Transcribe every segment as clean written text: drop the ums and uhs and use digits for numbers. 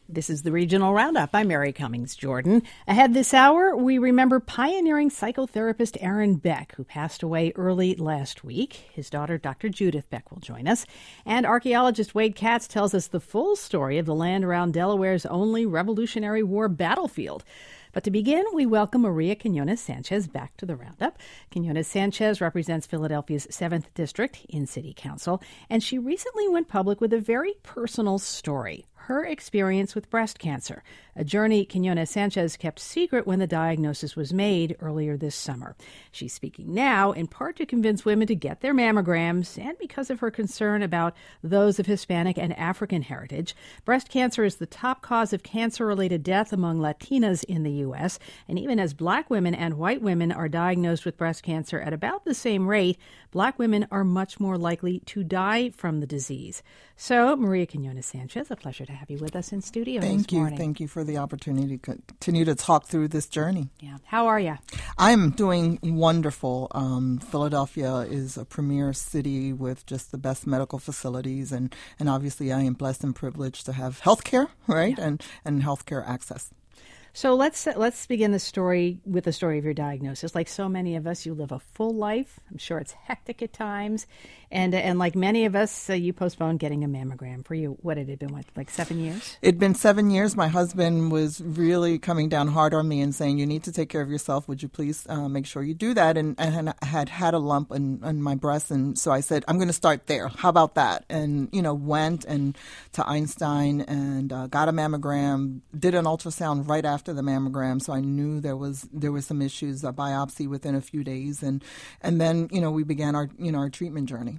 This is the Regional Roundup. I'm Mary Cummings Jordan. Ahead this hour, we remember pioneering psychotherapist Aaron Beck, who passed away early last week. His daughter, Dr. Judith Beck, will join us. And archaeologist Wade Katz tells us the full story of the land around Delaware's only Revolutionary War battlefield. But to begin, we welcome Maria Quinones-Sanchez back to the Roundup. Quinones-Sanchez represents Philadelphia's 7th District in City Council, and she recently went public with a very personal story. Her experience with breast cancer, a journey Quinones-Sanchez kept secret when the diagnosis was made earlier this summer. She's speaking now in part to convince women to get their mammograms and because of her concern about those of Hispanic and African heritage. Breast cancer is the top cause of cancer-related death among Latinas in the U.S., and even as black women and white women are diagnosed with breast cancer at about the same rate, black women are much more likely to die from the disease. So, Maria Quinones-Sanchez, a pleasure to have you with us in studio this morning. Thank you for the opportunity to continue to talk through this journey. Yeah. How are you? I'm doing wonderful. Philadelphia is a premier city with just the best medical facilities, and obviously I am blessed and privileged to have health care, right, Yeah. and health care access. So let's begin the story with the story of your diagnosis. Like so many of us, you live a full life. I'm sure it's hectic at times. And like many of us, you postponed getting a mammogram. For you, what had it been, like 7 years? It'd been 7 years. My husband was really coming down hard on me and saying, you need to take care of yourself. Would you please make sure you do that? And I had a lump on my breast. And so I said, I'm going to start there. How about that? And, went to Einstein and got a mammogram, did an ultrasound right after the mammogram. So I knew there was some issues, a biopsy within a few days. And then, we began our treatment journey.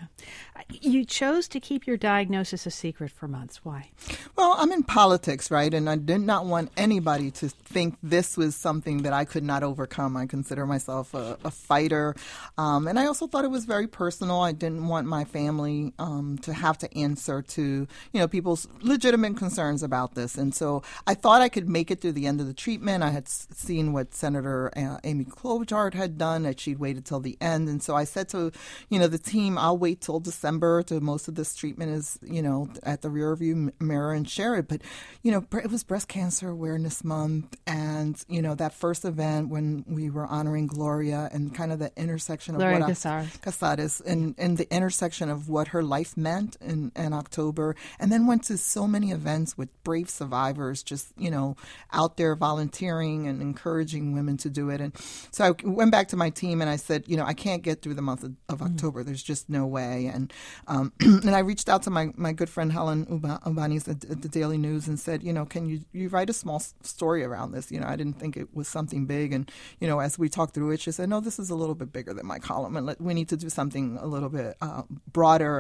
You chose to keep your diagnosis a secret for months. Why? Well, I'm in politics, right? And I did not want anybody to think this was something that I could not overcome. I consider myself a fighter. And I also thought it was very personal. I didn't want my family to have to answer to, people's legitimate concerns about this. And so I thought I could make it through the end of the treatment. I had seen what Senator Amy Klobuchar had done, that she'd waited till the end. And so I said to, the team, I'll wait till December to most of this treatment is, at the rearview mirror and share it. But, it was Breast Cancer Awareness Month. And, that first event when we were honoring Gloria and kind of the intersection of Gloria what Casares and the intersection of what her life meant in October. And then went to so many events with brave survivors just, out there volunteering and encouraging women to do it. And so I went back to my team and I said, I can't get through the month of October. There's just no way. And I reached out to my good friend Helen Ubanis at the Daily News and said, can you write a small story around this? I didn't think it was something big. And, as we talked through it, she said, no, this is a little bit bigger than my column. And we need to do something a little bit broader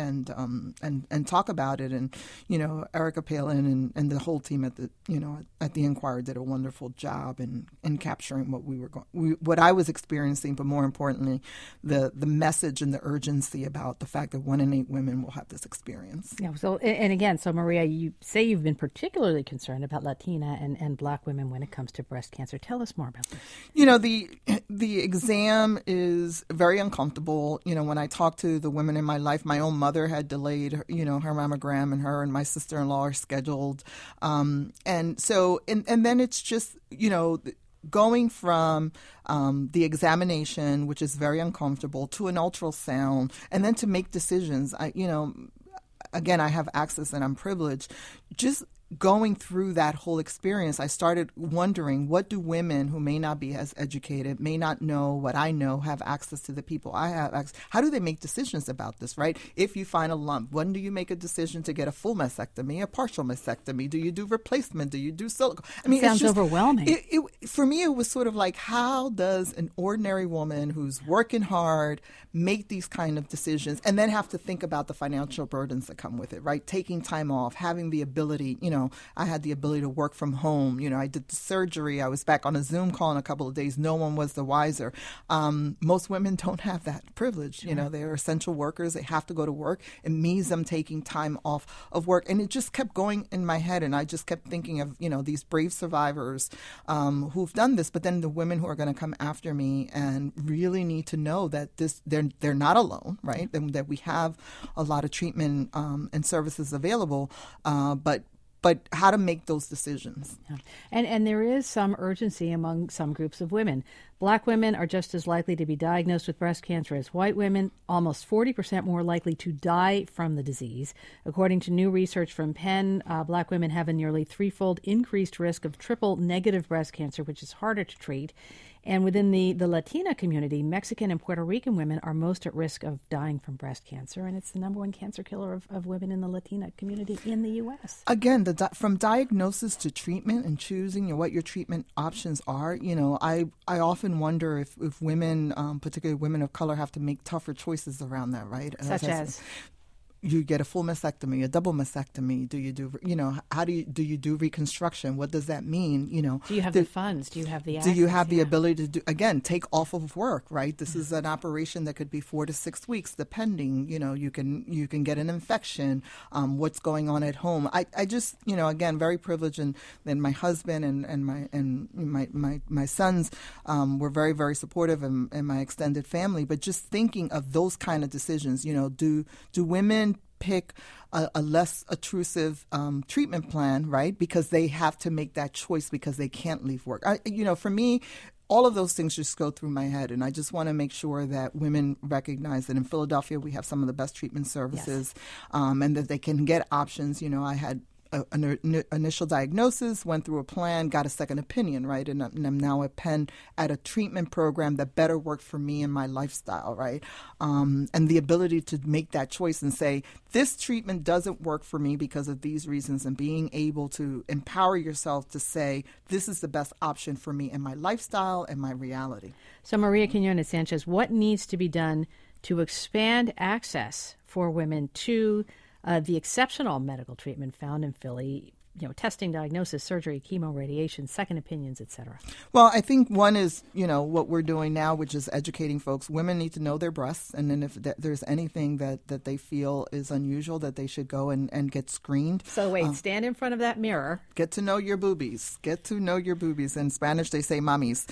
and talk about it. And, Erica Palin and the whole team at the Enquirer did a wonderful job in capturing what I was experiencing, but more importantly, the message and the urgency about the fact that 1 in 8 women will have this experience. Yeah. So, and again, Maria, you say you've been particularly concerned about Latina and Black women when it comes to breast cancer. Tell us more about this. The exam is very uncomfortable. When I talk to the women in my life, my own mother had delayed, her mammogram, and her and my sister-in-law are scheduled. And then it's just, going from the examination, which is very uncomfortable, to an ultrasound, and then to make decisions. Again, I have access and I'm privileged. Just going through that whole experience, I started wondering, what do women who may not be as educated, may not know what I know, have access to the people I have access? How do they make decisions about this, right? If you find a lump, when do you make a decision to get a full mastectomy, a partial mastectomy? Do you do replacement? Do you do silicone? I mean, sounds overwhelming. For me, it was sort of like, how does an ordinary woman who's working hard make these kind of decisions and then have to think about the financial burdens that come with it, right? Taking time off, having the ability, I had the ability to work from home. I did the surgery. I was back on a Zoom call in a couple of days. No one was the wiser. Most women don't have that privilege. They're essential workers. They have to go to work. It means them taking time off of work. And it just kept going in my head. And I just kept thinking of, these brave survivors who've done this, but then the women who are going to come after me and really need to know that they're not alone, right? And that we have a lot of treatment and services available, but but how to make those decisions. Yeah. And there is some urgency among some groups of women. Black women are just as likely to be diagnosed with breast cancer as white women, almost 40% more likely to die from the disease. According to new research from Penn, black women have a nearly threefold increased risk of triple-negative breast cancer, which is harder to treat. And within the Latina community, Mexican and Puerto Rican women are most at risk of dying from breast cancer, and it's the number one cancer killer of women in the Latina community in the U.S. Again, from diagnosis to treatment and choosing what your treatment options are, I often wonder if women, particularly women of color, have to make tougher choices around that, right? Such as? You get a full mastectomy, a double mastectomy. Do you do, how do you do reconstruction? What does that mean? Do you have the funds? Do you have the access? Do you have the ability to take off of work, right? This is an operation that could be 4 to 6 weeks, depending. You can get an infection. What's going on at home? I just, again, very privileged, and my husband and my sons were very, very supportive, and my extended family. But just thinking of those kind of decisions, do women pick a less intrusive treatment plan, right? Because they have to make that choice because they can't leave work. For me, all of those things just go through my head, and I just want to make sure that women recognize that in Philadelphia we have some of the best treatment services, yes. And that they can get options. I had an initial diagnosis, went through a plan, got a second opinion, right? And I'm now at Penn at a treatment program that better worked for me and my lifestyle, right? And the ability to make that choice and say, this treatment doesn't work for me because of these reasons, and being able to empower yourself to say, this is the best option for me and my lifestyle and my reality. So Maria Quinones-Sanchez, what needs to be done to expand access for women to the exceptional medical treatment found in Philly, testing, diagnosis, surgery, chemo, radiation, second opinions, et cetera? Well, I think one is, what we're doing now, which is educating folks. Women need to know their breasts, and then if there's anything that they feel is unusual, that they should go and get screened. So wait, stand in front of that mirror. Get to know your boobies. Get to know your boobies. In Spanish, they say mamis.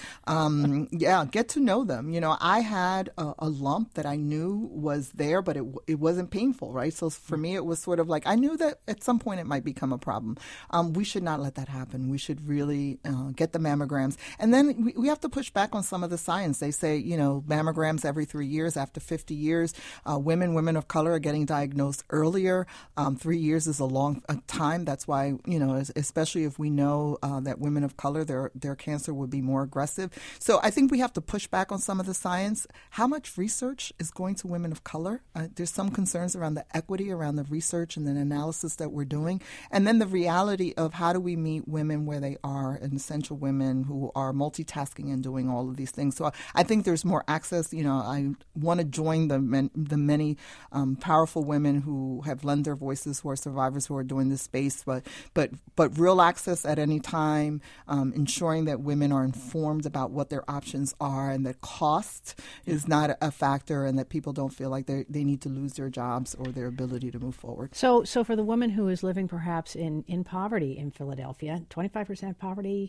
Get to know them. I had a lump that I knew was there, but it wasn't painful, right? So for me, it was sort of like I knew that at some point it might become a problem. We should not let that happen. We should really get the mammograms. And then we have to push back on some of the science. They say, mammograms every 3 years. After 50 years, women of color are getting diagnosed earlier. 3 years is a long time. That's why, especially if we know that women of color, their cancer would be more aggressive. So I think we have to push back on some of the science. How much research is going to women of color? There's some concerns around the equity, around the research and the analysis that we're doing. And then the reality of how do we meet women where they are, and essential women who are multitasking and doing all of these things. So I think there's more access. I want to join the many powerful women who have lent their voices, who are survivors, who are doing this space, but real access at any time, ensuring that women are informed about what their options are, and that cost is not a factor, and that people don't feel like they need to lose their jobs or their ability to move forward. So for the woman who is living perhaps in poverty in Philadelphia, 25% poverty,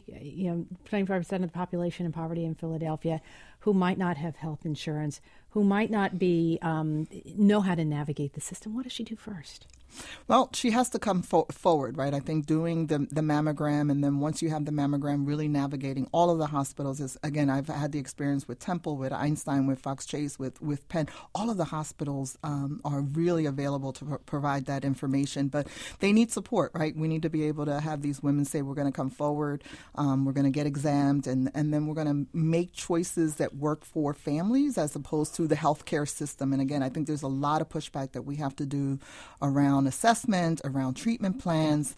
25% of the population in poverty in Philadelphia, who might not have health insurance, who might not be know how to navigate the system, what does she do first? Well, she has to come forward, right? I think doing the mammogram, and then once you have the mammogram, really navigating all of the hospitals is, again, I've had the experience with Temple, with Einstein, with Fox Chase, with Penn. All of the hospitals are really available to provide that information, but they need support, right? We need to be able to have these women say, we're going to come forward, we're going to get examined, and then we're going to make choices that work for families as opposed to the healthcare system. And again, I think there's a lot of pushback that we have to do around assessment, around treatment plans,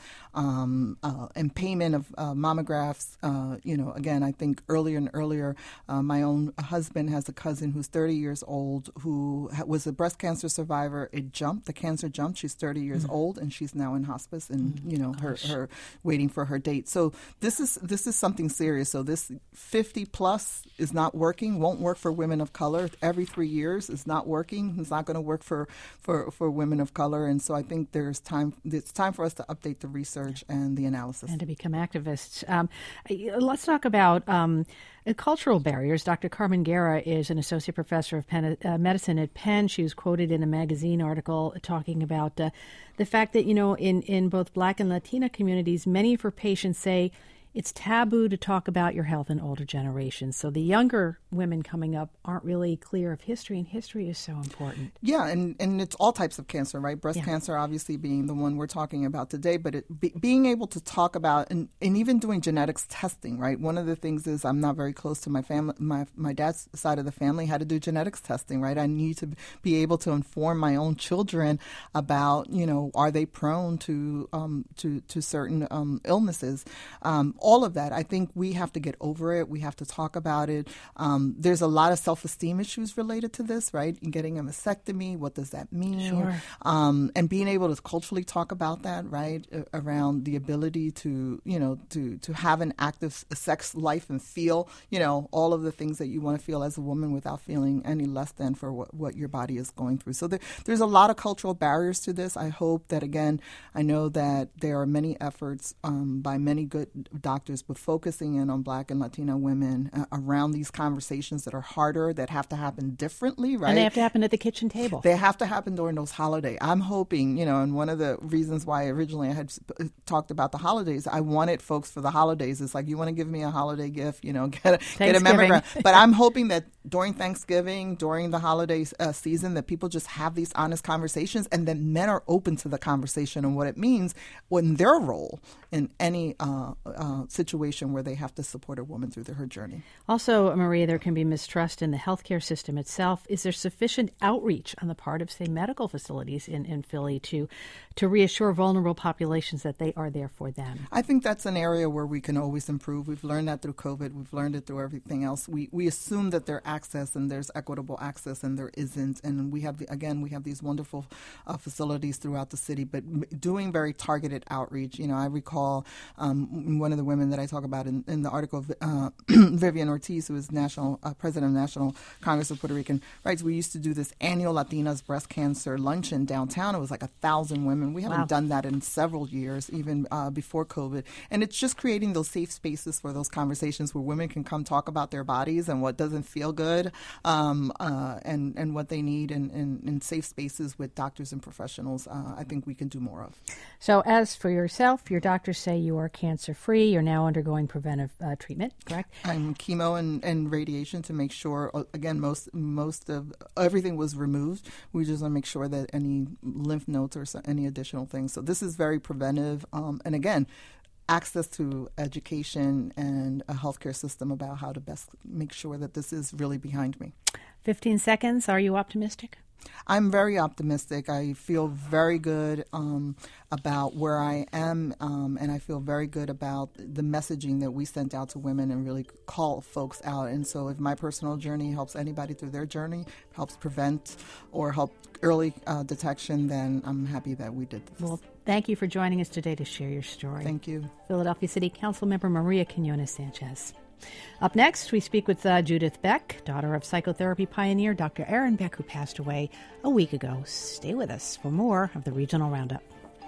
and payment of mammographs. Again, I think earlier and earlier, my own husband has a cousin who's 30 years old who was a breast cancer survivor. The cancer jumped. She's 30 years old, and she's now in hospice, and her waiting for her date. So this is something serious. So this 50 plus is not working. Won't work for women of color. Every 3 years is not working. It's not going to work for women of color. And so I think it's time for us to update the research and the analysis. And to become activists. Let's talk about cultural barriers. Dr. Carmen Guerra is an associate professor of medicine at Penn. She was quoted in a magazine article talking about the fact that, in both Black and Latina communities, many of her patients say it's taboo to talk about your health in older generations. So the younger women coming up aren't really clear of history, and history is so important. Yeah, and it's all types of cancer, right? Breast cancer obviously being the one we're talking about today, but being able to talk about and even doing genetics testing, right? One of the things is I'm not very close to my family. My dad's side of the family had to do genetics testing, right? I need to be able to inform my own children about, are they prone to certain illnesses? All of that, I think we have to get over it. We have to talk about it. There's a lot of self-esteem issues related to this, right? And getting a mastectomy, what does that mean? Sure. And being able to culturally talk about that, right? Around the ability to, to have an active sex life and feel, all of the things that you want to feel as a woman without feeling any less than for what your body is going through. So there's a lot of cultural barriers to this. I hope that, again, I know that there are many efforts by many good doctors, but focusing in on Black and Latina women around these conversations that are harder, that have to happen differently, right? And they have to happen at the kitchen table. They have to happen during those holidays. I'm hoping, and one of the reasons why originally I had talked about the holidays, I wanted folks for the holidays. It's like, you want to give me a holiday gift, get a mammogram. But I'm hoping that during Thanksgiving, during the holiday season, that people just have these honest conversations, and that men are open to the conversation and what it means when their role in any situation where they have to support a woman through her journey. Also, Maria, there can be mistrust in the healthcare system itself. Is there sufficient outreach on the part of, say, medical facilities in Philly to reassure vulnerable populations that they are there for them? I think that's an area where we can always improve. We've learned that through COVID. We've learned it through everything else. We assume that there's access and there's equitable access, and there isn't. And we have these wonderful facilities throughout the city, but doing very targeted outreach. I recall one of the women that I talk about in the article, Vivian Ortiz, who is national president of National Congress of Puerto Rican Rights. We used to do this annual Latinas breast cancer luncheon downtown. It was like 1,000 women. We haven't done that in several years, even before COVID. And it's just creating those safe spaces for those conversations where women can come talk about their bodies and what doesn't feel good, and what they need in safe spaces with doctors and professionals. I think we can do more of. So as for yourself, your doctors say you are cancer-free. You're now undergoing preventive treatment, correct? I'm chemo and radiation to make sure, again, most of everything was removed. We just want to make sure that any lymph nodes or any additional things. So this is very preventive. And again, access to education and a healthcare system about how to best make sure that this is really behind me. 15 seconds. Are you optimistic? I'm very optimistic. I feel very good about where I am, and I feel very good about the messaging that we sent out to women and really call folks out. And so if my personal journey helps anybody through their journey, helps prevent or help early detection, then I'm happy that we did this. Well, thank you for joining us today to share your story. Thank you. Philadelphia City Council member Maria Quinones-Sanchez. Up next, we speak with Judith Beck, daughter of psychotherapy pioneer Dr. Aaron Beck, who passed away a week ago. Stay with us for more of the Regional Roundup.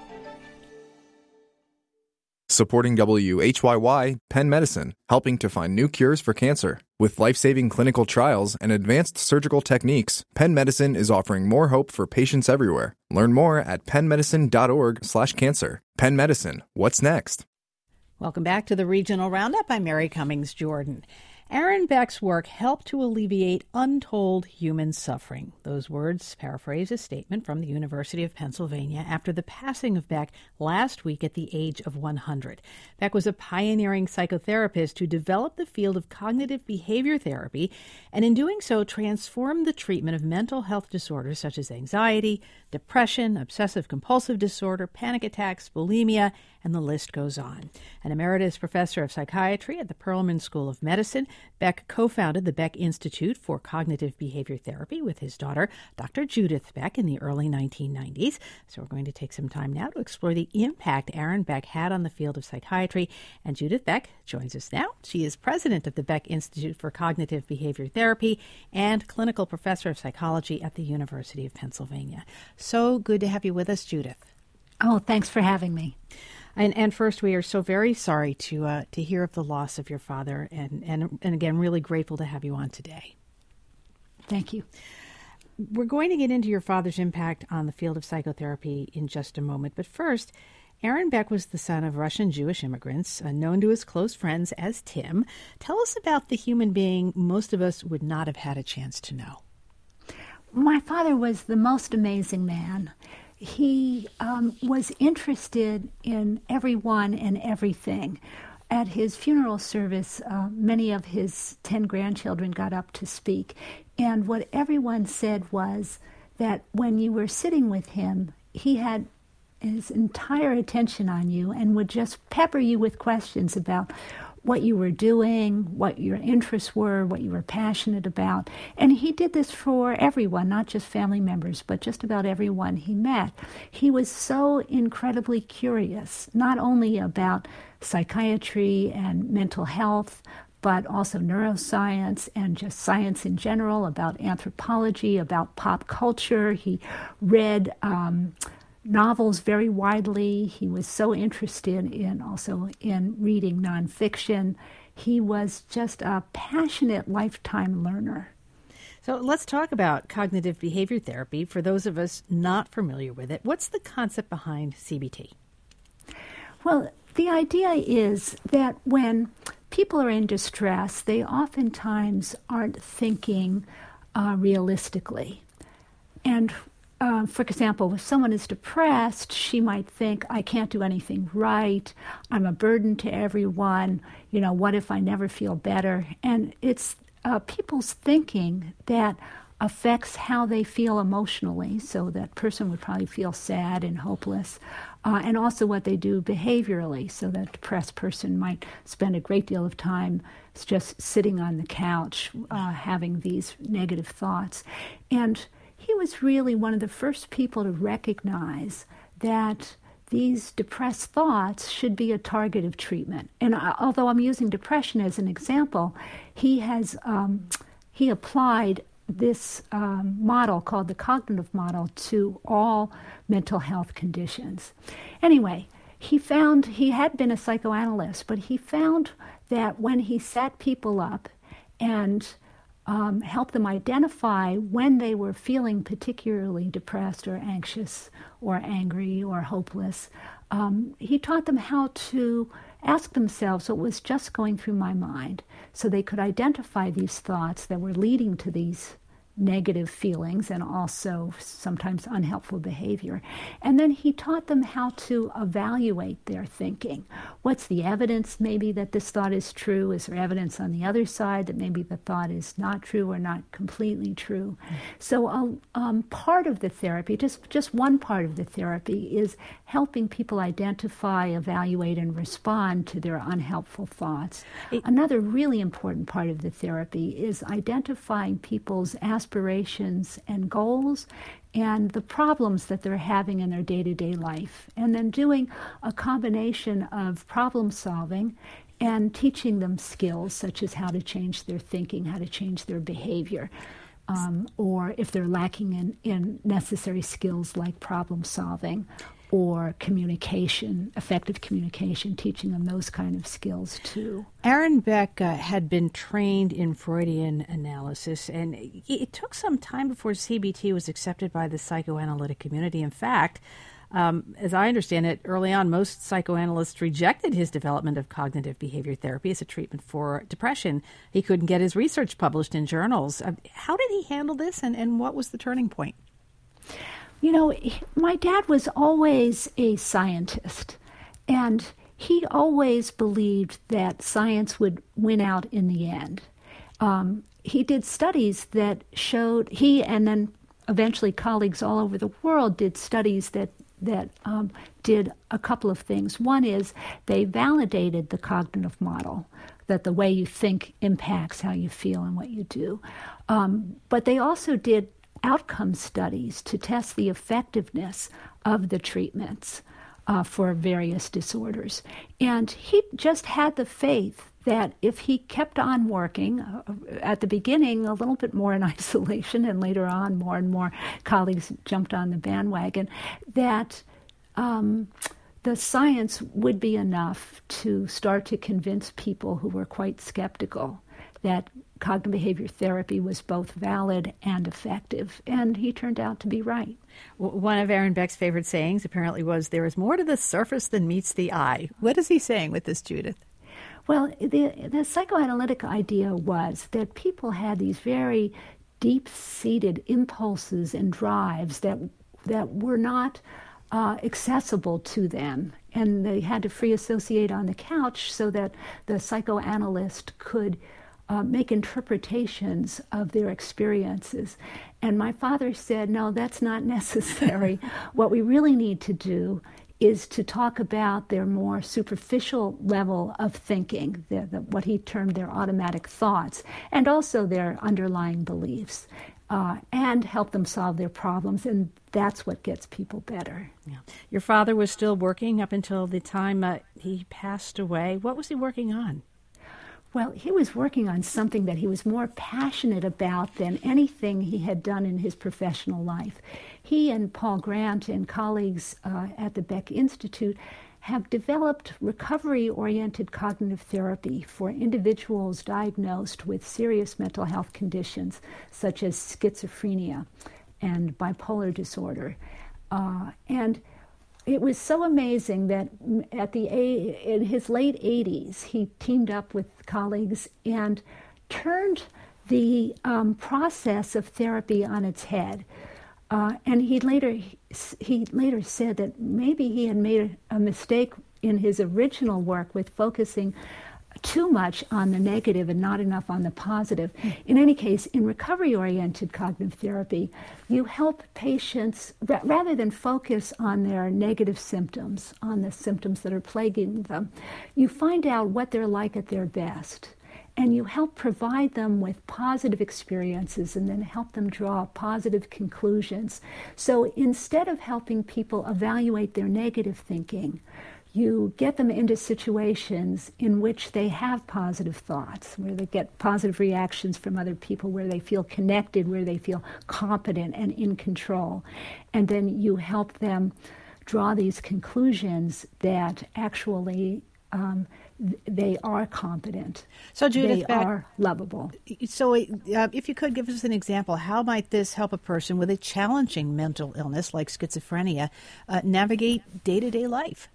Supporting WHYY, Penn Medicine, helping to find new cures for cancer. With life-saving clinical trials and advanced surgical techniques, Penn Medicine is offering more hope for patients everywhere. Learn more at pennmedicine.org/cancer. Penn Medicine, what's next? Welcome back to the Regional Roundup. I'm Mary Cummings Jordan. Aaron Beck's work helped to alleviate untold human suffering. Those words paraphrase a statement from the University of Pennsylvania after the passing of Beck last week at the age of 100. Beck was a pioneering psychotherapist who developed the field of cognitive behavior therapy, and in doing so transformed the treatment of mental health disorders such as anxiety, depression, obsessive-compulsive disorder, panic attacks, bulimia, and the list goes on. An emeritus professor of psychiatry at the Perelman School of Medicine, Beck co-founded the Beck Institute for Cognitive Behavior Therapy with his daughter, Dr. Judith Beck, in the early 1990s. So we're going to take some time now to explore the impact Aaron Beck had on the field of psychiatry. And Judith Beck joins us now. She is president of the Beck Institute for Cognitive Behavior Therapy and clinical professor of psychology at the University of Pennsylvania. So good to have you with us, Judith. Oh, thanks for having me. And first, we are so very sorry to hear of the loss of your father, and again, really grateful to have you on today. Thank you. We're going to get into your father's impact on the field of psychotherapy in just a moment, but first, Aaron Beck was the son of Russian Jewish immigrants, known to his close friends as Tim. Tell us about the human being most of us would not have had a chance to know. My father was the most amazing man. He was interested in everyone and everything. At his funeral service, many of his 10 grandchildren got up to speak, and what everyone said was that when you were sitting with him, he had his entire attention on you and would just pepper you with questions about what you were doing, what your interests were, what you were passionate about. And he did this for everyone, not just family members, but just about everyone he met. He was so incredibly curious, not only about psychiatry and mental health, but also neuroscience and just science in general, about anthropology, about pop culture. He read novels very widely. He was so interested in reading nonfiction. He was just a passionate lifetime learner. So let's talk about cognitive behavior therapy. For those of us not familiar with it, what's the concept behind CBT? Well, the idea is that when people are in distress, they oftentimes aren't thinking realistically. And for example, if someone is depressed, she might think, I can't do anything right, I'm a burden to everyone, what if I never feel better? And it's people's thinking that affects how they feel emotionally, so that person would probably feel sad and hopeless, and also what they do behaviorally, so that a depressed person might spend a great deal of time just sitting on the couch, having these negative thoughts. And he was really one of the first people to recognize that these depressed thoughts should be a target of treatment. And although I'm using depression as an example, he applied this model called the cognitive model to all mental health conditions. Anyway, he had been a psychoanalyst, but he found that when he sat people up and help them identify when they were feeling particularly depressed or anxious or angry or hopeless. He taught them how to ask themselves what was just going through my mind, so they could identify these thoughts that were leading to these negative feelings and also sometimes unhelpful behavior. And then he taught them how to evaluate their thinking. What's the evidence maybe that this thought is true? Is there evidence on the other side that maybe the thought is not true or not completely true? So part of the therapy, just one part of the therapy, is helping people identify, evaluate, and respond to their unhelpful thoughts. Another really important part of the therapy is identifying people's aspirations and goals and the problems that they're having in their day-to-day life, and then doing a combination of problem solving and teaching them skills such as how to change their thinking, how to change their behavior, or if they're lacking in necessary skills like problem solving or communication, effective communication, teaching them those kind of skills too. Aaron Beck had been trained in Freudian analysis, and it took some time before CBT was accepted by the psychoanalytic community. In fact, as I understand it, early on, most psychoanalysts rejected his development of cognitive behavior therapy as a treatment for depression. He couldn't get his research published in journals. How did he handle this, and what was the turning point? My dad was always a scientist, and he always believed that science would win out in the end. He did studies that showed, he and then eventually colleagues all over the world did studies that did a couple of things. One is they validated the cognitive model, that the way you think impacts how you feel and what you do. But they also did outcome studies to test the effectiveness of the treatments for various disorders. And he just had the faith that if he kept on working, at the beginning a little bit more in isolation, and later on more and more colleagues jumped on the bandwagon, that the science would be enough to start to convince people who were quite skeptical that cognitive behavior therapy was both valid and effective. And he turned out to be right. One of Aaron Beck's favorite sayings apparently was, "There is more to the surface than meets the eye." What is he saying with this, Judith? Well, the psychoanalytic idea was that people had these very deep-seated impulses and drives that were not accessible to them, and they had to free associate on the couch so that the psychoanalyst could make interpretations of their experiences. And my father said, no, that's not necessary. What we really need to do is to talk about their more superficial level of thinking, what he termed their automatic thoughts, and also their underlying beliefs, and help them solve their problems. And that's what gets people better. Yeah. Your father was still working up until the time he passed away. What was he working on? Well, he was working on something that he was more passionate about than anything he had done in his professional life. He and Paul Grant and colleagues at the Beck Institute have developed recovery-oriented cognitive therapy for individuals diagnosed with serious mental health conditions such as schizophrenia and bipolar disorder. And it was so amazing that in his late 80s, he teamed up with colleagues and turned the process of therapy on its head. And he later said that maybe he had made a mistake in his original work with focusing too much on the negative and not enough on the positive. In any case, in recovery-oriented cognitive therapy, you help patients, rather than focus on their negative symptoms, on the symptoms that are plaguing them, you find out what they're like at their best. And you help provide them with positive experiences and then help them draw positive conclusions. So instead of helping people evaluate their negative thinking, you get them into situations in which they have positive thoughts, where they get positive reactions from other people, where they feel connected, where they feel competent and in control. And then you help them draw these conclusions that actually they are competent. So, Judith, they are lovable. So if you could give us an example, how might this help a person with a challenging mental illness like schizophrenia navigate day-to-day life?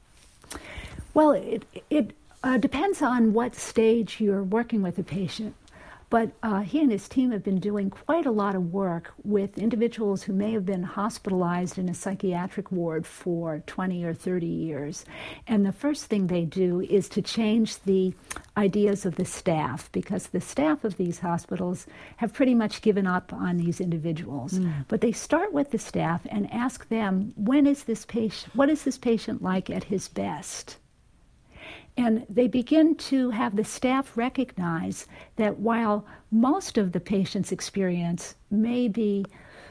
Well, it depends on what stage you're working with a patient. But he and his team have been doing quite a lot of work with individuals who may have been hospitalized in a psychiatric ward for 20 or 30 years. And the first thing they do is to change the ideas of the staff, because the staff of these hospitals have pretty much given up on these individuals. But they start with the staff and ask them, what is this patient like at his best? And they begin to have the staff recognize that while most of the patient's experience may be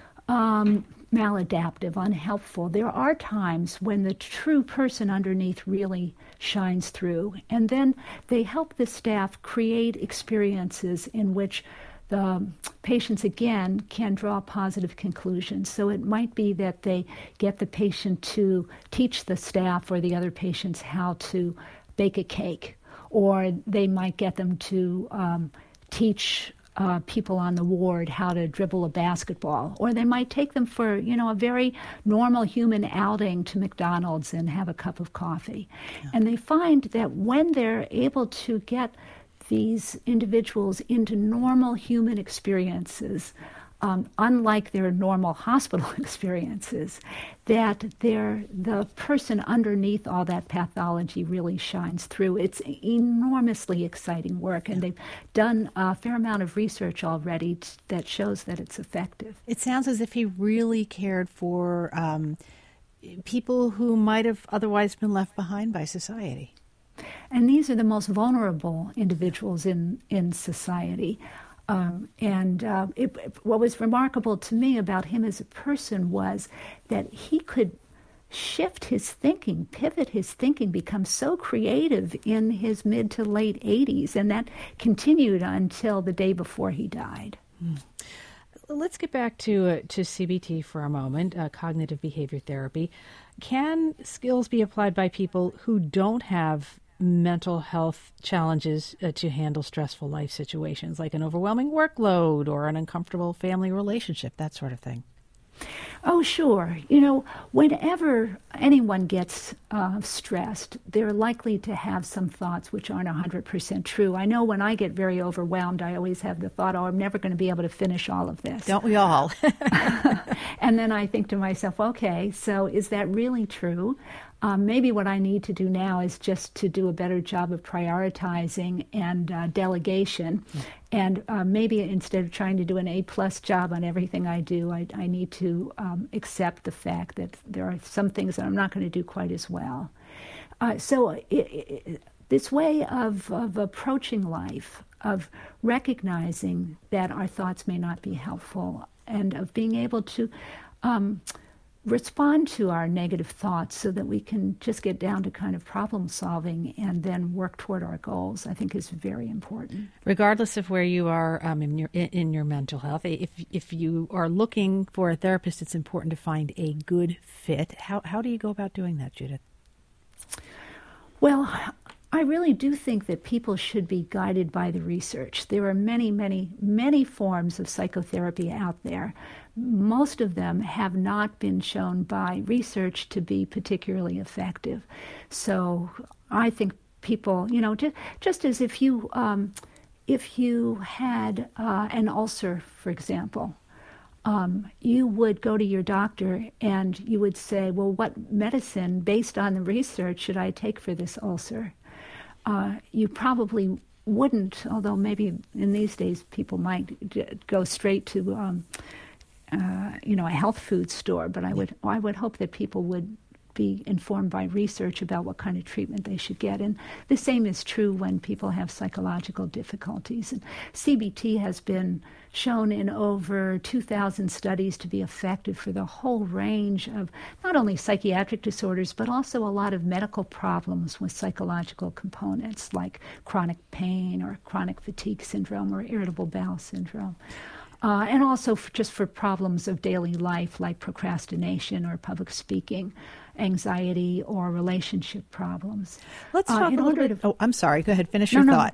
maladaptive, unhelpful, there are times when the true person underneath really shines through. And then they help the staff create experiences in which the patients, again, can draw positive conclusions. So it might be that they get the patient to teach the staff or the other patients how to bake a cake, or they might get them to teach people on the ward how to dribble a basketball, or they might take them for, a very normal human outing to McDonald's and have a cup of coffee. Yeah. And they find that when they're able to get these individuals into normal human experiences, unlike their normal hospital experiences, that the person underneath all that pathology really shines through. It's enormously exciting work, and they've done a fair amount of research already that shows that it's effective. It sounds as if he really cared for people who might have otherwise been left behind by society. And these are the most vulnerable individuals in society. What was remarkable to me about him as a person was that he could shift his thinking, pivot his thinking, become so creative in his mid to late 80s, and that continued until the day before he died. Let's get back to CBT for a moment, cognitive behavior therapy. Can skills be applied by people who don't have mental health challenges to handle stressful life situations, like an overwhelming workload or an uncomfortable family relationship, that sort of thing? Oh, sure. Whenever anyone gets stressed, they're likely to have some thoughts which aren't 100% true. I know when I get very overwhelmed, I always have the thought, I'm never going to be able to finish all of this. Don't we all? And then I think to myself, okay, so is that really true? Maybe what I need to do now is just to do a better job of prioritizing and delegation. And maybe instead of trying to do an A-plus job on everything I do, I need to accept the fact that there are some things that I'm not going to do quite as well. This way of approaching life, of recognizing that our thoughts may not be helpful, and of being able to respond to our negative thoughts so that we can just get down to kind of problem solving and then work toward our goals, I think is very important. Regardless of where you are in your mental health, if you are looking for a therapist, it's important to find a good fit. How do you go about doing that, Judith? Well, I really do think that people should be guided by the research. There are many, many, many forms of psychotherapy out there. Most of them have not been shown by research to be particularly effective. So I think people, just as if you had an ulcer, for example, you would go to your doctor and you would say, well, what medicine, based on the research, should I take for this ulcer? You probably wouldn't, although maybe in these days people might go straight to a health food store. But I would hope that people would be informed by research about what kind of treatment they should get. And the same is true when people have psychological difficulties. And CBT has been shown in over 2,000 studies to be effective for the whole range of not only psychiatric disorders, but also a lot of medical problems with psychological components like chronic pain or chronic fatigue syndrome or irritable bowel syndrome. And also just for problems of daily life like procrastination or public speaking, anxiety, or relationship problems. Let's talk a little bit. I'm sorry. Go ahead. Finish your thought.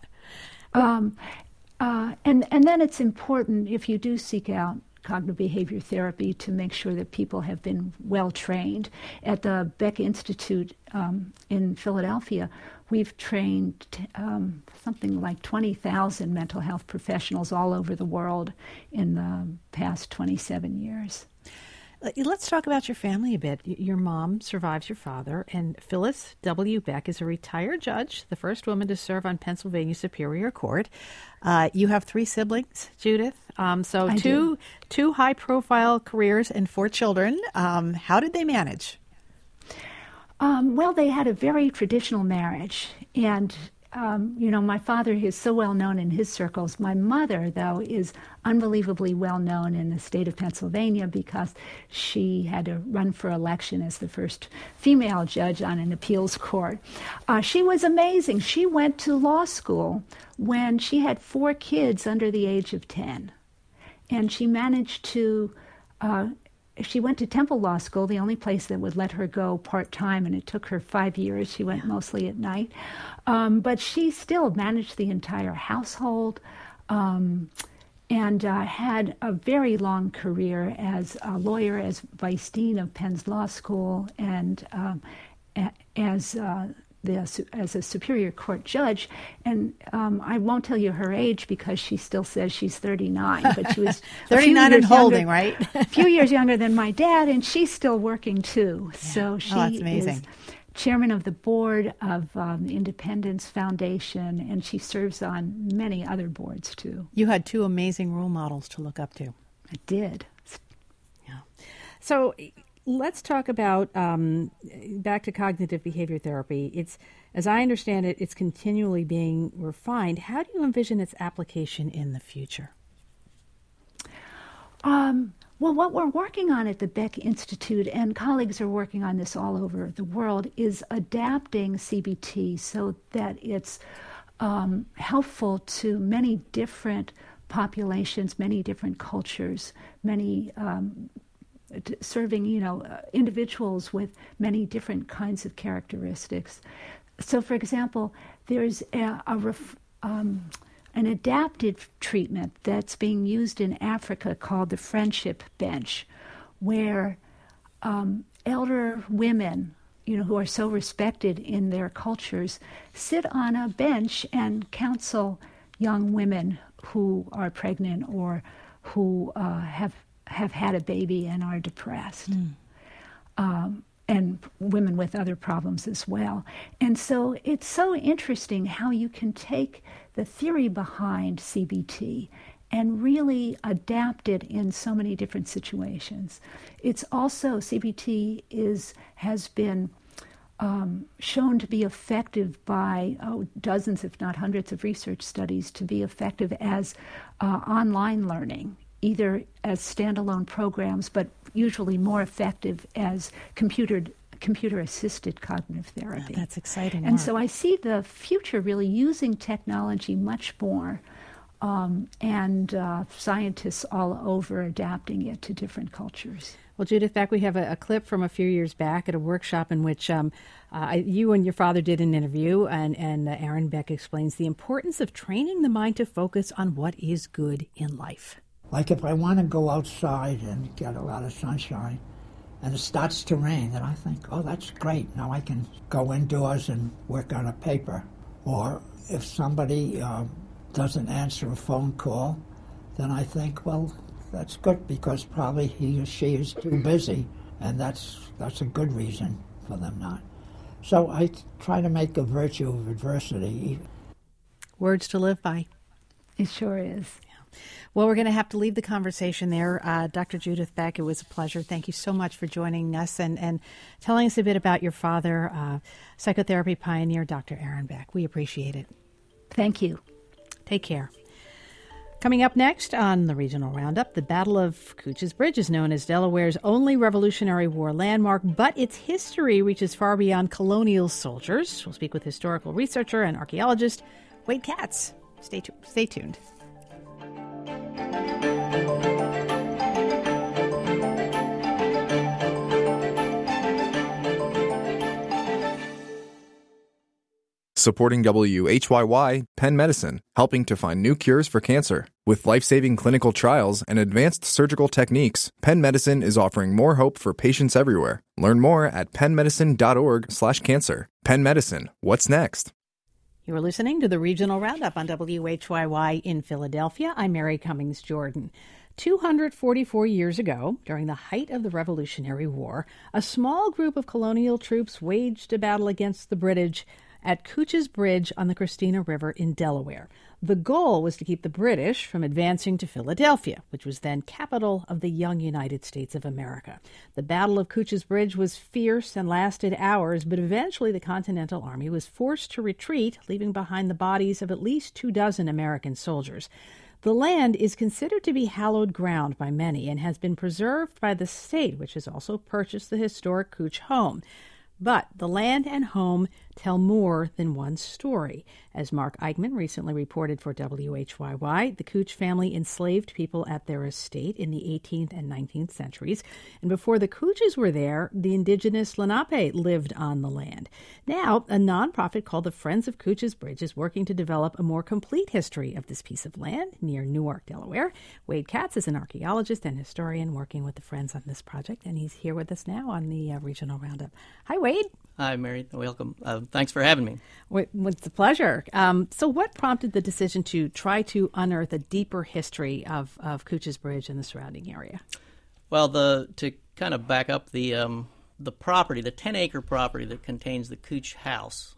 And then it's important, if you do seek out cognitive behavior therapy, to make sure that people have been well trained. At the Beck Institute in Philadelphia, we've trained something like 20,000 mental health professionals all over the world in the past 27 years. Let's talk about your family a bit. Your mom survives your father, and Phyllis W. Beck is a retired judge, the first woman to serve on Pennsylvania Superior Court. You have 3 siblings, Judith. So two high-profile careers and 4 children. How did they manage? Well, they had a very traditional marriage, and my father is so well known in his circles. My mother, though, is unbelievably well known in the state of Pennsylvania because she had to run for election as the first female judge on an appeals court. She was amazing. She went to law school when she had 4 kids under the age of 10. And she managed to she went to Temple Law School, the only place that would let her go part-time, and it took her 5 years. She went mostly at night. But she still managed the entire household and had a very long career as a lawyer, as vice dean of Penn's Law School, and as a Superior Court judge. And I won't tell you her age because she still says she's 39, but she was 39 and holding, right? A few years younger than my dad, and she's still working too. Yeah. So she that's amazing. Is chairman of the board of the Independence Foundation, and she serves on many other boards too. You had 2 amazing role models to look up to. I did. Yeah. So let's talk about back to cognitive behavior therapy. It's, as I understand it, it's continually being refined. How do you envision its application in the future? Well, what we're working on at the Beck Institute, and colleagues are working on this all over the world, is adapting CBT so that it's helpful to many different populations, many different cultures, many serving, individuals with many different kinds of characteristics. So, for example, there's an adaptive treatment that's being used in Africa called the Friendship Bench, where elder women, who are so respected in their cultures, sit on a bench and counsel young women who are pregnant or who have had a baby and are depressed. And women with other problems as well. And so it's so interesting how you can take the theory behind CBT and really adapt it in so many different situations. It's also, CBT has been shown to be effective by dozens, if not hundreds of research studies, to be effective as online learning, either as standalone programs, but usually more effective as computer-assisted cognitive therapy. That's exciting. And so I see the future really using technology much more, and scientists all over adapting it to different cultures. Well, Judith Beck, we have a clip from a few years back at a workshop in which you and your father did an interview, and Aaron Beck explains the importance of training the mind to focus on what is good in life. Like if I want to go outside and get a lot of sunshine and it starts to rain, then I think, oh, that's great. Now I can go indoors and work on a paper. Or if somebody doesn't answer a phone call, then I think, well, that's good because probably he or she is too busy, and that's a good reason for them not. So I try to make a virtue of adversity. Words to live by. It sure is. Well, we're going to have to leave the conversation there. Dr. Judith Beck, it was a pleasure. Thank you so much for joining us and telling us a bit about your father, psychotherapy pioneer, Dr. Aaron Beck. We appreciate it. Thank you. Take care. Coming up next on the Regional Roundup, the Battle of Coutches Bridge is known as Delaware's only Revolutionary War landmark, but its history reaches far beyond colonial soldiers. We'll speak with historical researcher and archaeologist Wade Katz. Stay tuned. Supporting WHYY, Penn Medicine, helping to find new cures for cancer. With life-saving clinical trials and advanced surgical techniques, Penn Medicine is offering more hope for patients everywhere. Learn more at pennmedicine.org/cancer. Penn Medicine, what's next? You are listening to the Regional Roundup on WHYY in Philadelphia. I'm Mary Cummings Jordan. 244 years ago, during the height of the Revolutionary War, a small group of colonial troops waged a battle against the British at Coutches Bridge on the Christina River in Delaware. The goal was to keep the British from advancing to Philadelphia, which was then capital of the young United States of America. The Battle of Coutches Bridge was fierce and lasted hours, but eventually the Continental Army was forced to retreat, leaving behind the bodies of at least 24 American soldiers. The land is considered to be hallowed ground by many and has been preserved by the state, which has also purchased the historic Couch home. But the land and home tell more than one story. As Mark Eichmann recently reported for WHYY, the Couch family enslaved people at their estate in the 18th and 19th centuries. And before the Couches were there, the indigenous Lenape lived on the land. Now, a nonprofit called the Friends of Coutches Bridge is working to develop a more complete history of this piece of land near Newark, Delaware. Wade Katz is an archaeologist and historian working with the Friends on this project, and he's here with us now on the Regional Roundup. Hi, Wade. Hi, Mary. Welcome. Thanks for having me. It's a pleasure. So what prompted the decision to try to unearth a deeper history of Coutches Bridge and the surrounding area? Well, to kind of back up the property, the 10-acre property that contains the Couch house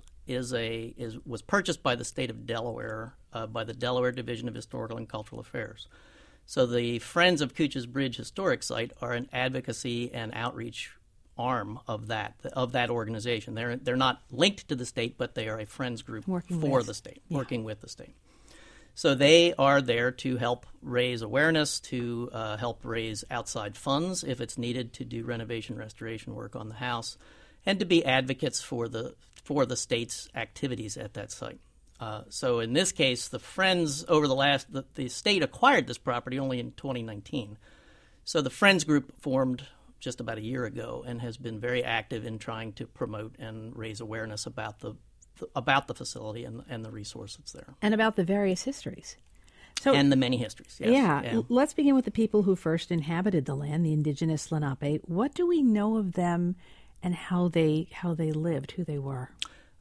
was purchased by the state of Delaware by the Delaware Division of Historical and Cultural Affairs. So the Friends of Coutches Bridge Historic Site are an advocacy and outreach arm of that organization. They're not linked to the state, but they are a friends group for the state, working with the state. So they are there to help raise awareness, to help raise outside funds if it's needed to do renovation restoration work on the house, and to be advocates for the state's activities at that site. So in this case, the Friends the state acquired this property only in 2019. So the Friends group formed just about a year ago and has been very active in trying to promote and raise awareness about the facility and the resource that's there. And about the various histories. And the many histories, yes. Yeah. Let's begin with the people who first inhabited the land, the indigenous Lenape. What do we know of them and how they lived, who they were?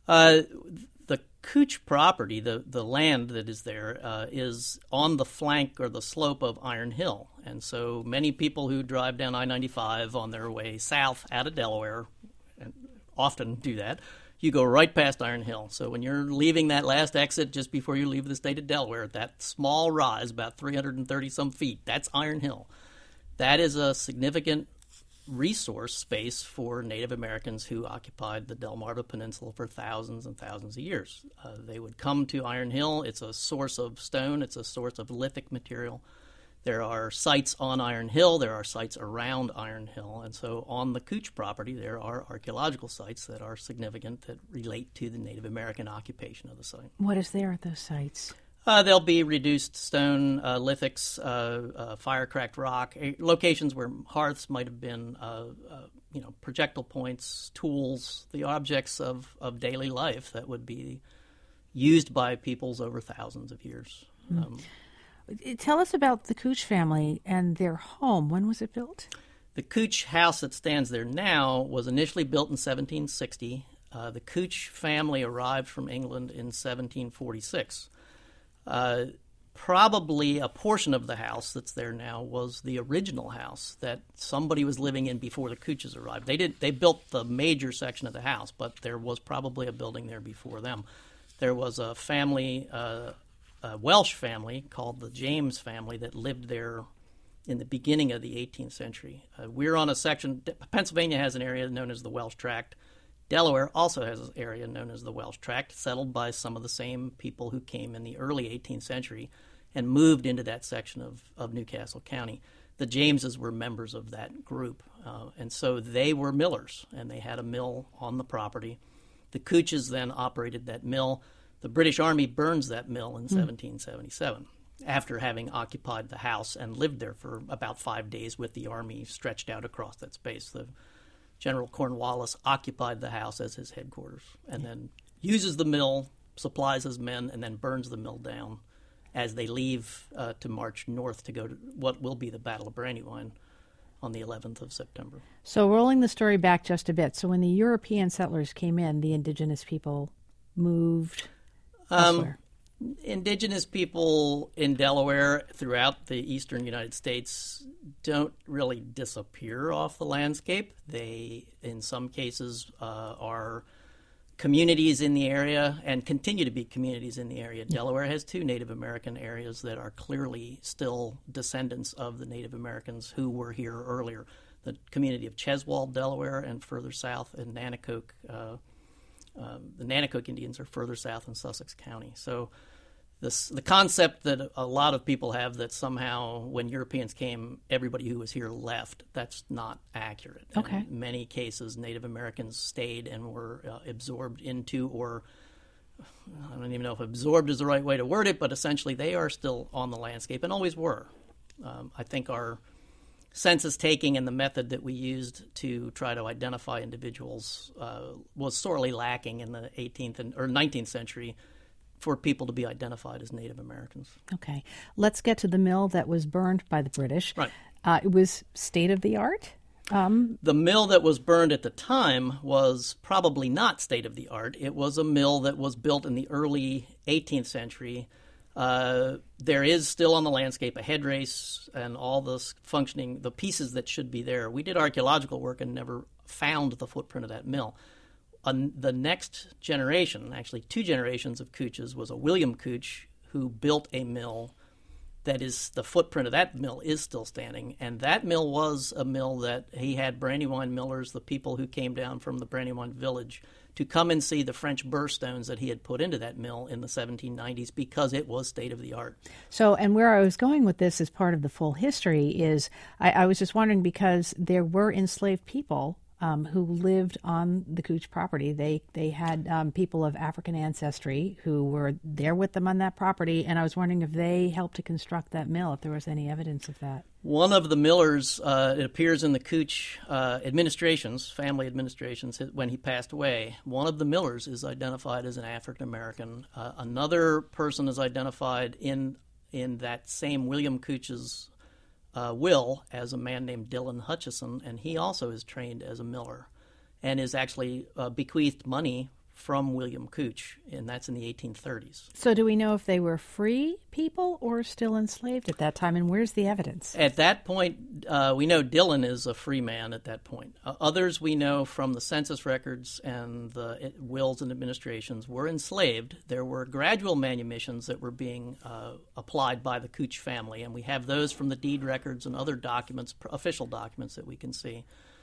The Cooch property, the land that is there, is on the flank or the slope of Iron Hill. And so many people who drive down I-95 on their way south out of Delaware, and often do that, you go right past Iron Hill. So when you're leaving that last exit just before you leave the state of Delaware, that small rise, about 330-some feet, that's Iron Hill. That is a significant resource space for Native Americans who occupied the Delmarva Peninsula for thousands and thousands of years. They would come to Iron Hill. It's a source of stone. It's a source of lithic material. There are sites on Iron Hill. There are sites around Iron Hill. And so on the Cooch property, there are archaeological sites that are significant that relate to the Native American occupation of the site. What is there at those sites? There'll be reduced stone, lithics, fire-cracked rock, locations where hearths might have been, projectile points, tools, the objects of daily life that would be used by peoples over thousands of years. Tell us about the Cooch family and their home. When was it built? The Cooch house that stands there now was initially built in 1760. The Cooch family arrived from England in 1746. Probably a portion of the house that's there now was the original house that somebody was living in before the Cooches arrived. They built the major section of the house, but there was probably a building there before them. There was a family, a Welsh family called the James family that lived there in the beginning of the 18th century. We're on a section, Pennsylvania has an area known as the Welsh Tract. Delaware also has an area known as the Welsh Tract, settled by some of the same people who came in the early 18th century and moved into that section of Newcastle County. The Jameses were members of that group, and so they were millers, and they had a mill on the property. The Cooches then operated that mill. The British Army burns that mill in 1777 after having occupied the house and lived there for about 5 days with the Army stretched out across that space. General Cornwallis occupied the house as his headquarters and then uses the mill, supplies his men, and then burns the mill down as they leave to march north to go to what will be the Battle of Brandywine on the 11th of September. So rolling the story back just a bit. So when the European settlers came in, the indigenous people moved elsewhere. Indigenous people in Delaware throughout the eastern United States don't really disappear off the landscape. They, in some cases, are communities in the area and continue to be communities in the area. Delaware has 2 Native American areas that are clearly still descendants of the Native Americans who were here earlier. The community of Cheswold, Delaware, and further south in Nanticoke. The Nanticoke Indians are further south in Sussex County. So the concept that a lot of people have that somehow when Europeans came, everybody who was here left, that's not accurate. Okay. In many cases, Native Americans stayed and were absorbed into, or I don't even know if absorbed is the right way to word it, but essentially they are still on the landscape and always were. I think our census taking and the method that we used to try to identify individuals was sorely lacking in the 18th or 19th century for people to be identified as Native Americans. Okay. Let's get to the mill that was burned by the British. Right. It was state-of-the-art? The mill that was burned at the time was probably not state-of-the-art. It was a mill that was built in the early 18th century. There is still on the landscape a head race and all this functioning, the pieces that should be there. We did archaeological work and never found the footprint of that mill. The next generation, actually 2 generations of Cooches, was a William Cooch who built a mill that is, the footprint of that mill is still standing. And that mill was a mill that he had Brandywine millers, the people who came down from the Brandywine village, to come and see the French burr stones that he had put into that mill in the 1790s because it was state-of-the-art. So, and where I was going with this as part of the full history is, I was just wondering, because there were enslaved people who lived on the Cooch property. They had people of African ancestry who were there with them on that property, and I was wondering if they helped to construct that mill, if there was any evidence of that. One of the millers, it appears in the Cooch family administrations, when he passed away, one of the millers is identified as an African-American. Another person is identified in that same William Cooch's will as a man named Dillon Hutchison, and he also is trained as a miller and is actually bequeathed money from William Cooch, and that's in the 1830s. So do we know if they were free people or still enslaved at that time, and where's the evidence? At that point, we know Dillon is a free man at that point. Others we know from the census records and the wills and administrations were enslaved. There were gradual manumissions that were being applied by the Cooch family, and we have those from the deed records and other documents, official documents that we can see.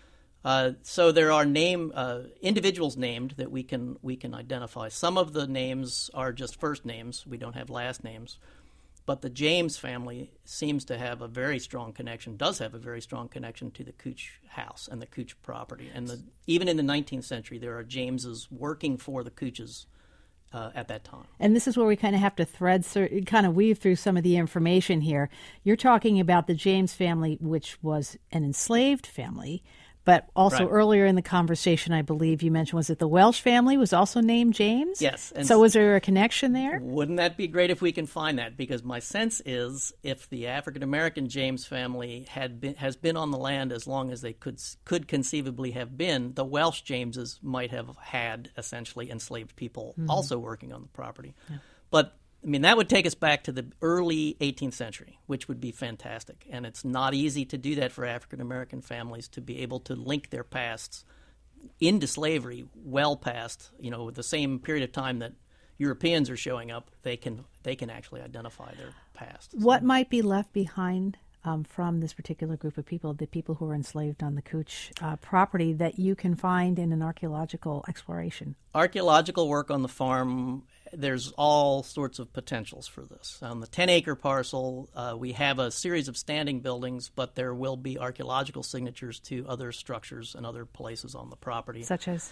So there are individuals named that we can identify. Some of the names are just first names. We don't have last names. But the James family seems to have a very strong connection, does have a very strong connection to the Cooch house and the Cooch property. And even in the 19th century, there are Jameses working for the Cooches at that time. And this is where we kind of have to kind of weave through some of the information here. You're talking about the James family, which was an enslaved family. But also earlier in the conversation, I believe you mentioned, was it the Welsh family was also named James? Yes. And so was there a connection there? Wouldn't that be great if we can find that? Because my sense is if the African-American James family has been on the land as long as they could conceivably have been, the Welsh Jameses might have had essentially enslaved people also working on the property. Yeah. But I mean, that would take us back to the early 18th century, which would be fantastic. And it's not easy to do that for African-American families, to be able to link their pasts into slavery well past, with the same period of time that Europeans are showing up. They can actually identify their past. What might be left behind from this particular group of people, the people who were enslaved on the Cooch property, that you can find in an archaeological exploration? Archaeological work on the farm, there's all sorts of potentials for this. On the 10-acre parcel, we have a series of standing buildings, but there will be archaeological signatures to other structures and other places on the property. Such as?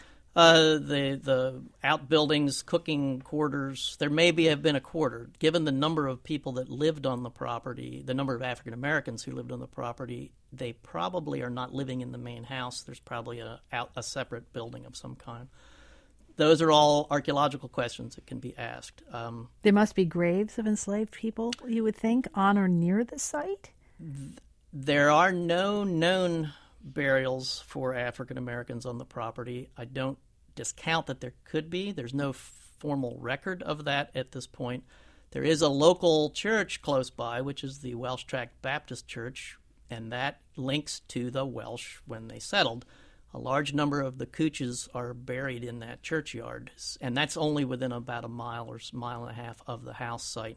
The outbuildings, cooking quarters. There maybe have been a quarter. Given the number of people that lived on the property, the number of African Americans who lived on the property, they probably are not living in the main house. There's probably a separate building of some kind. Those are all archaeological questions that can be asked. There must be graves of enslaved people, you would think, on or near the site? There are no known burials for African Americans on the property. I don't discount that there could be. There's no formal record of that at this point. There is a local church close by, which is the Welsh Tract Baptist Church, and that links to the Welsh when they settled. A large number of the Cooches are buried in that churchyard, and that's only within about a mile or mile and a half of the house site.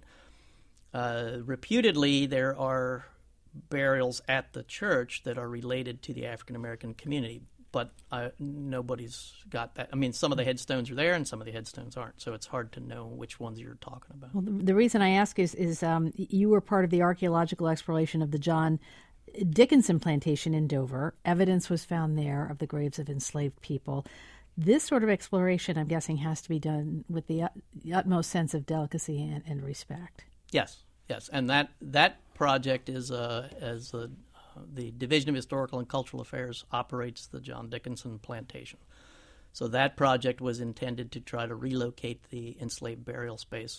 Reputedly, there are burials at the church that are related to the African-American community, but nobody's got that. I mean, some of the headstones are there and some of the headstones aren't, so it's hard to know which ones you're talking about. Well, the reason I ask is you were part of the archaeological exploration of the John Dickinson plantation in Dover. Evidence was found there of the graves of enslaved people. This sort of exploration, I'm guessing, has to be done with the utmost sense of delicacy and respect. Yes, and that project is the Division of Historical and Cultural Affairs operates the John Dickinson plantation. So that project was intended to try to relocate the enslaved burial space.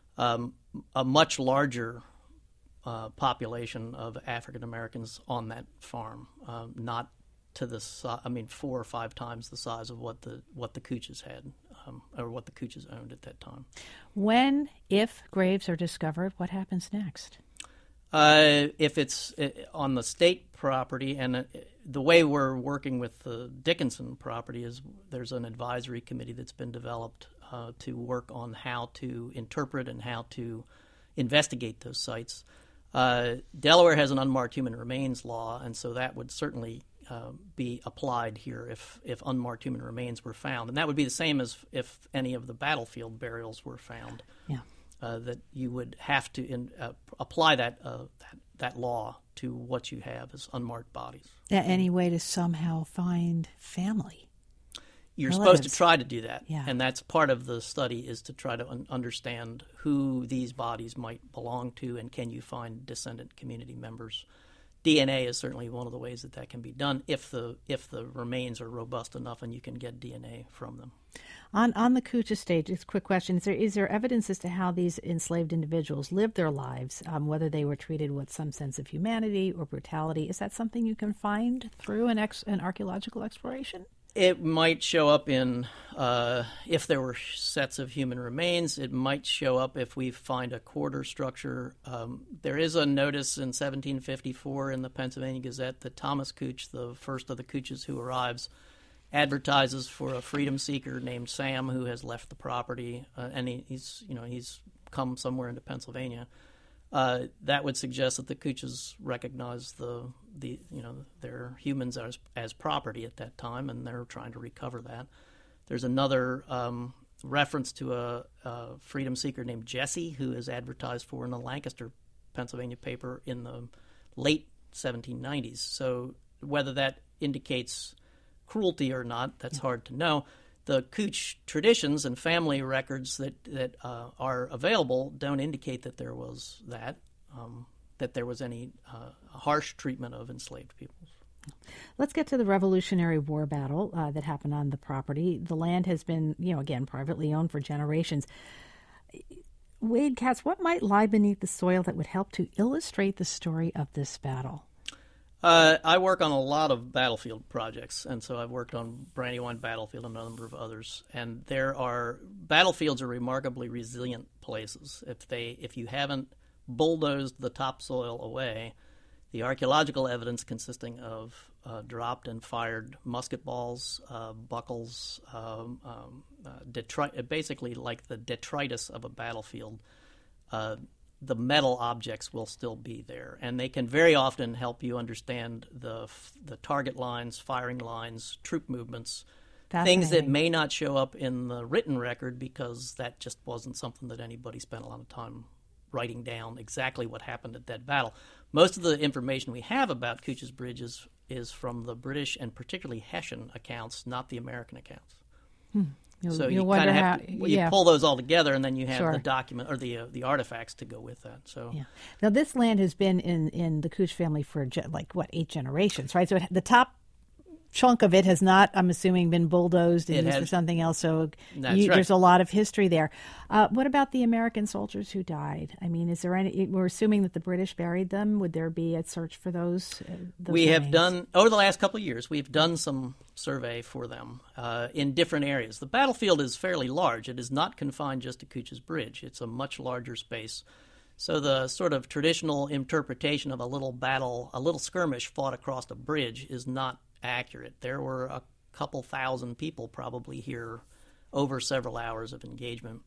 A much larger population of African Americans on that farm, not to the 4 or 5 times the size of what the Cooches had, or what the Cooches owned at that time. When, if graves are discovered, what happens next? If it's on the state property, and the way we're working with the Dickinson property is there's an advisory committee that's been developed to work on how to interpret and how to investigate those sites. Delaware has an unmarked human remains law, and so that would certainly be applied here if unmarked human remains were found. And that would be the same as if any of the battlefield burials were found. Yeah. That you would have to apply that law to what you have as unmarked bodies. Any way to somehow find family? You're relatives. supposed to try to do that, Yeah. and that's part of the study is to try to understand who these bodies might belong to, and can you find descendant community members. DNA is certainly one of the ways that can be done if the remains are robust enough and you can get DNA from them. On the Cooch estate, just a quick question: is there evidence as to how these enslaved individuals lived their lives, whether they were treated with some sense of humanity or brutality? Is that something you can find through an archaeological exploration? It might show up in if there were sets of human remains. It might show up if we find a quarter structure. There is a notice in 1754 in the Pennsylvania Gazette that Thomas Cooch, the first of the Cooches who arrives, advertises for a freedom seeker named Sam who has left the property, and he's come somewhere into Pennsylvania. That would suggest that the Cooches recognize their humans as property at that time, and they're trying to recover that. There's another reference to a freedom seeker named Jesse who is advertised for in the Lancaster, Pennsylvania paper in the late 1790s. So whether that indicates cruelty or not, that's hard to know. The Cooch traditions and family records that are available don't indicate that there was that there was any harsh treatment of enslaved peoples. Let's get to the Revolutionary War battle that happened on the property. The land has been, again, privately owned for generations. Wade Katz, what might lie beneath the soil that would help to illustrate the story of this battle? I work on a lot of battlefield projects, and so I've worked on Brandywine Battlefield and a number of others. And battlefields are remarkably resilient places. If you haven't bulldozed the topsoil away, the archaeological evidence consisting of dropped and fired musket balls, buckles, basically like the detritus of a battlefield, the metal objects will still be there, and they can very often help you understand the target lines, firing lines, troop movements, things that may not show up in the written record because that just wasn't something that anybody spent a lot of time writing down exactly what happened at that battle. Most of the information we have about Cooch's Bridge is from the British and particularly Hessian accounts, not the American accounts. So you kind of have to pull those all together, and then you have the document or the artifacts to go with that. So now this land has been in the Cooch family for 8 generations, right? So the top chunk of it has not, I'm assuming, been bulldozed and used for something else. So there's a lot of history there. What about the American soldiers who died? I mean, is there any? We're assuming that the British buried them. Would there be a search for those? We have done over the last couple of years. We've done some survey for them in different areas. The battlefield is fairly large. It is not confined just to Cooch's Bridge. It's a much larger space. So the sort of traditional interpretation of a little battle, a little skirmish fought across a bridge is not accurate. There were a couple thousand people probably here over several hours of engagement.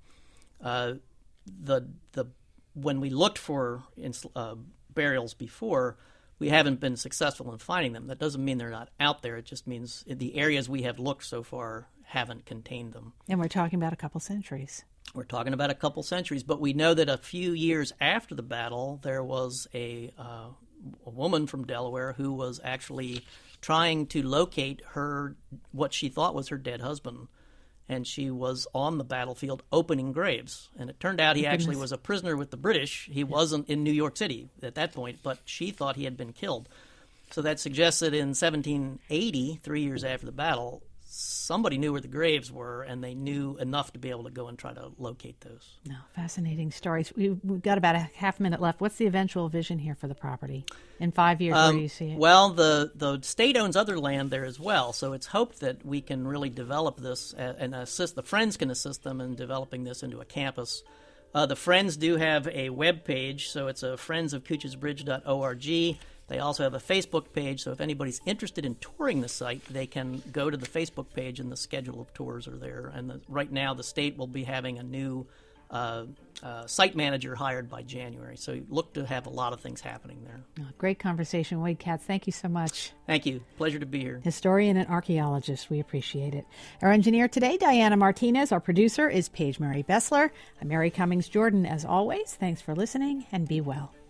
When we looked for burials before, we haven't been successful in finding them. That doesn't mean they're not out there. It just means the areas we have looked so far haven't contained them. And we're talking about a couple centuries. We're talking about a couple centuries, but we know that a few years after the battle, there was a woman from Delaware who was actually trying to locate what she thought was her dead husband. And she was on the battlefield opening graves. And it turned out he actually was a prisoner with the British. He wasn't in New York City at that point, but she thought he had been killed. So that suggests that in 1780, 3 years after the battle, somebody knew where the graves were, and they knew enough to be able to go and try to locate those. No, fascinating stories. We've got about a half minute left. What's the eventual vision here for the property? In 5 years, where do you see it? Well, the state owns other land there as well, so it's hoped that we can really develop this and assist. The Friends can assist them in developing this into a campus. The Friends do have a web page, so it's a friendsofcoochesbridge.org. They also have a Facebook page, so if anybody's interested in touring the site, they can go to the Facebook page, and the schedule of tours are there. And right now, the state will be having a new site manager hired by January. So look to have a lot of things happening there. Oh, great conversation, Wade Katz. Thank you so much. Thank you. Pleasure to be here. Historian and archaeologist. We appreciate it. Our engineer today, Diana Martinez. Our producer is Paige Mary Bessler. I'm Mary Cummings Jordan. As always, thanks for listening and be well.